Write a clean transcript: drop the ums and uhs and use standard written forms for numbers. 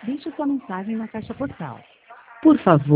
Deixe sua mensagem na caixa postal. Por favor,